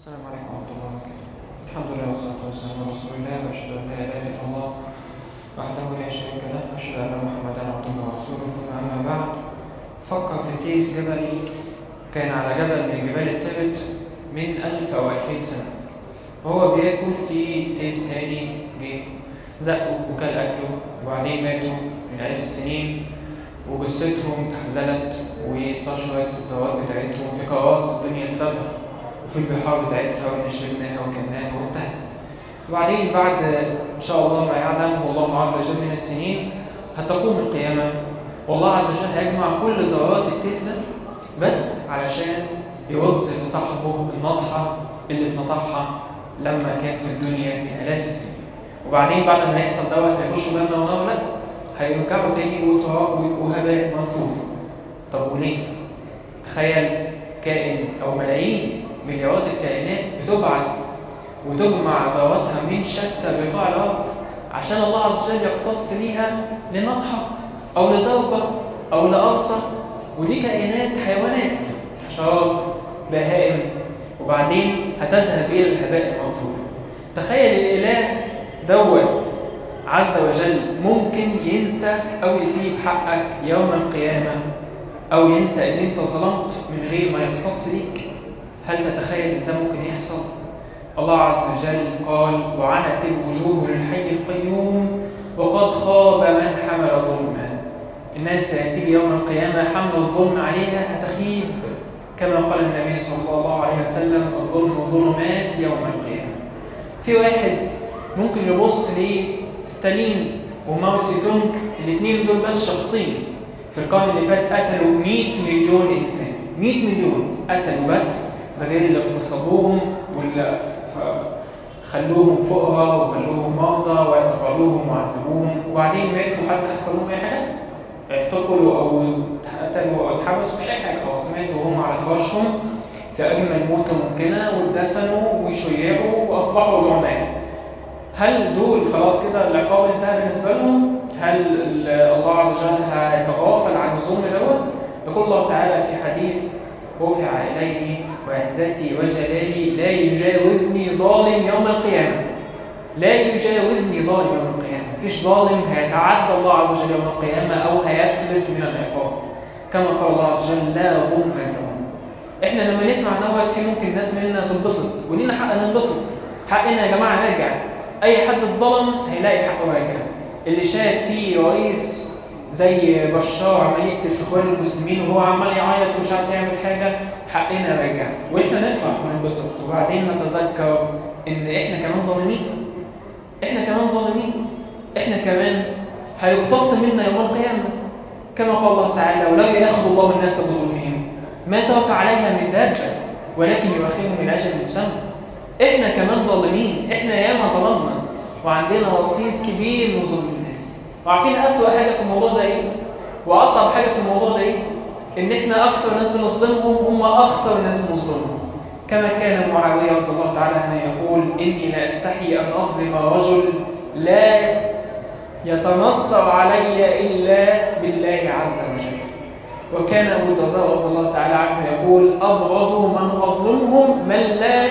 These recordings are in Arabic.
السلام عليكم ورحمة الله وبركاته. الحمد لله والصلاة والسلام على رسول الله، وأشهد أن لا إله إلا الله وحده لا شريك له، وأشهد أن محمدا عبده ورسوله. ثم أما بعد، فكر في تيس جبلي كان على جبل من جبال التبت من 1000 أو 2000 سنة، وهو بياكل في تيس تاني جه زقه وكل أكله، وبعدين ماتوا من 1000 السنين وجثتهم تحللت واتفشرت الزوات بتاعتهم في قارات الدنيا السبع وفي البحار بتاعتها، واحنا شربناها وكلناها وانتهت. وبعدين بعد ان شاء الله ما يعلمه الله عز وجل من السنين هتقوم القيامه، والله عز وجل هيجمع كل ذرات التيس ده بس علشان يرد لصاحبه النطحه اللي اتنطحها لما كان في الدنيا من آلاف السنين. وبعدين بعد ما يحصل دوت هيخشوا جنه ونار؟ لا، هيرجعوا تاني وتراب وهباء منثور. طب وليه؟ تخيل كائن او ملايين مليارات الكائنات بتبعث وتجمع ذراتها من شتى بقاع الارض عشان الله عز وجل يقتص ليها لنطحه او لضربه او لقرصه، ودي كائنات حيوانات، حشرات، بهائم، وبعدين هتذهب الى الهباء المنثور. تخيل الاله دوت عز وجل ممكن ينسى او يسيب حقك يوم القيامه، او ينسى ان انت ظلمت من غير ما يقتص ليك؟ هل تتخيل ان ده ممكن يحصل؟ الله عز وجل قال: وعنت الوجوه للحي القيوم وقد خاب من حمل ظلما. الناس هتيجي يوم القيامه حمل الظلم عليها هتخيب، كما قال النبي صلى الله عليه وسلم: الظلم ظلمات يوم القيامه. في واحد ممكن يبص لستالين وماو تسي تونج، الاثنين دول بس شخصين في القرن اللي فات قتلوا 100 مليون انسان، 100 مليون قتلوا بس، ده غير اللي اغتصبوهم واللي خلوهم فقراء وخلوهم مرضى واعتقلوهم وعذبوهم، وبعدين ماتوا حتى حصل لهم اي حاجه؟ اعتقلوا او قتلوا او اتحبسوا، مش اي حاجه خالص، ماتوا وهم على فراشهم في اجمل موته ممكنه، واتدفنوا وشيعوا واصبحوا زعماء. هل دول خلاص كده العقاب انتهى بالنسبه لهم؟ هل الله عز وجل هيتغافل عن الظلم دوت؟ يقول الله تعالى في حديث: رفع إليه وعزتي وجلالي لا يجاوزني ظالم يوم القيامة. لا يجاوزني ظالم يوم القيامة، مفيش ظالم هيتعدى الله عز وجل يوم القيامة أو هيفلت من العقاب، كما قال الله عز وجل: لا ظلم اليوم. احنا لما نسمع دوت في ممكن ناس مننا تنبسط، ولينا حق ننبسط، حقنا يا جماعة نرجع. أي حد اتظلم هيلاقي حقه راجع. اللي شاف فيه رئيس زي بشار عمال يقتل في اخوان المسلمين وهو عمال يعيط ومش عارف يعمل حاجه، حقنا راجع، واحنا نفرح وننبسط، وبعدين نتذكر ان احنا كمان ظالمين، احنا كمان ظالمين، احنا كمان هيقتص منا يوم القيامه، كما قال الله تعالى: ولو ياخذ الله الناس بظلمهم ما ترك عليها من دابه ولكن يؤخرهم الى اجل مسمى. احنا كمان ظالمين، احنا ياما ظلمنا وعندنا رصيد كبير من ظلم الناس. وعارفين أسوأ حاجة في الموضوع ده إيه؟ وأصعب حاجة في الموضوع ده إيه؟ إن إحنا أكثر ناس بنظلمهم هم أخطر ناس بنظلمهم. كما كان معاوية رضي الله تعالى عنه يقول: إني لا أستحي أن أظلم رجل لا يتنصر علي إلا بالله عز وجل. وكان أبو الدرداء رضي الله تعالى عنه يقول: أبغض من أظلمهم من لا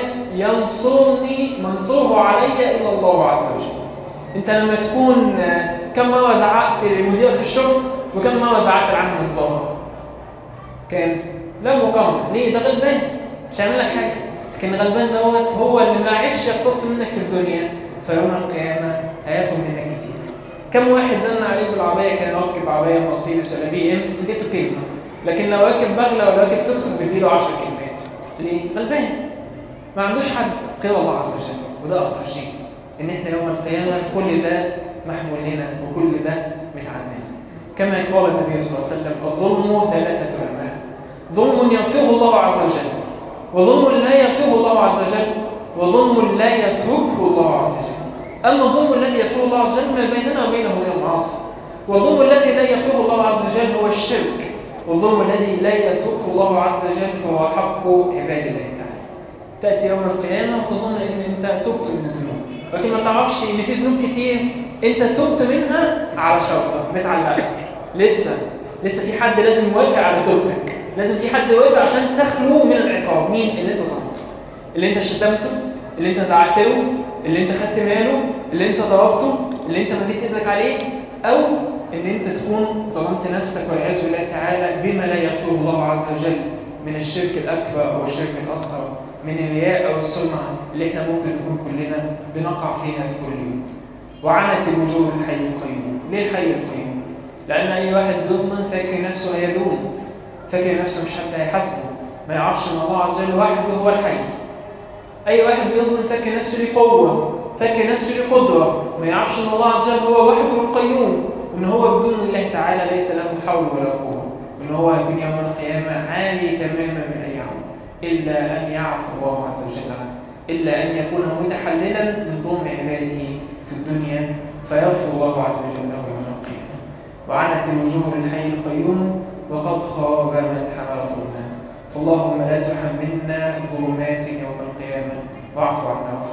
ينصرني منصوره علي إلا الله عز وجل. أنت لما تكون كم مرة زعقت للمدير في الشغل وكم مرة زعقت عنه من الظهر؟ كان لا مقارنة. ليه؟ ده غلبان مش هيعمل لك حاجة، لكن غلبان دوت هو اللي ما عرفش يقتص منك في الدنيا، فيوم القيامة هياخد منك كتير. كم واحد زن عليه بالعربية كان راكب عربية مرسيدس ولا بي ام اديته كلمة، لكن لو راكب بغلة ولا راكب توك توك بيديله 10 كلمات. ليه؟ غلبان ما عندوش حد غير الله عز وجل. وده أخطر شيء، إن إحنا يوم القيامة كل ده محمول لنا وكل ده متعلمنا. كما قال النبي صلى الله عليه وسلم: الظلم 3 أنواع: ظلم يغفره الله عز وجل، وظلم لا يغفره الله عز وجل، وظلم لا يتركه الله عز وجل. أما الظلم الذي يغفره الله عز وجل ما بيننا وبينه من المعاصي، والظلم الذي لا يغفره الله عز وجل هو الشرك، والظلم الذي لا يتركه الله عز وجل هو حق عباد الله تعالى. تأتي يوم القيامة وتظن إن أنت تبت من الذنوب، لكن ما تعرفش إن في ذنوب كتير أنت تبت منها على شرطة متعلقة. لسه في حد لازم يوافق على توبتك، لازم في حد يوافق عشان تخلو من العقاب. مين؟ اللي أنت ظلمته. اللي انت شتمته، اللي انت زعقت له، اللي انت خدت ماله، اللي انت ضربته، اللي انت مديت ايدك عليه، او ان انت تكون ظلمت نفسك والعياذ بالله تعالى بما لا يغفره الله عز وجل من الشرك الاكبر او الشرك الاصغر، من الرياء او السمعه اللي احنا ممكن نكون كلنا بنقع فيها في كل يوم. وعنت الوجوه الحي القيوم. ليه الحي القيوم؟ لان اي واحد بيظلم فاكر نفسه هيدوم، فاكر نفسه مش حد هيحاسبه، ما يعرفش ان الله عز وجل وحده هو الحي. اي واحد بيظلم فاكر نفسه ليه قوه، فاكر نفسه ليه قدره، ما يعرفش ان الله عز وجل هو وحده القيوم، وان هو بدون الله تعالى ليس له حول ولا قوه، وان هو هيكون يوم القيامه عالي تماما من اي عمل، الا ان يعفو الله عز وجل عنه، الا ان يكون متحللا من ظلم عباده في الدنيا فيغفر الله عز وجل له يوم القيامه. وعنت الوجوه للحي القيوم وقد خاب من حمل ظلما. فاللهم لا تحملنا ظلمات يوم القيامه واعف عنا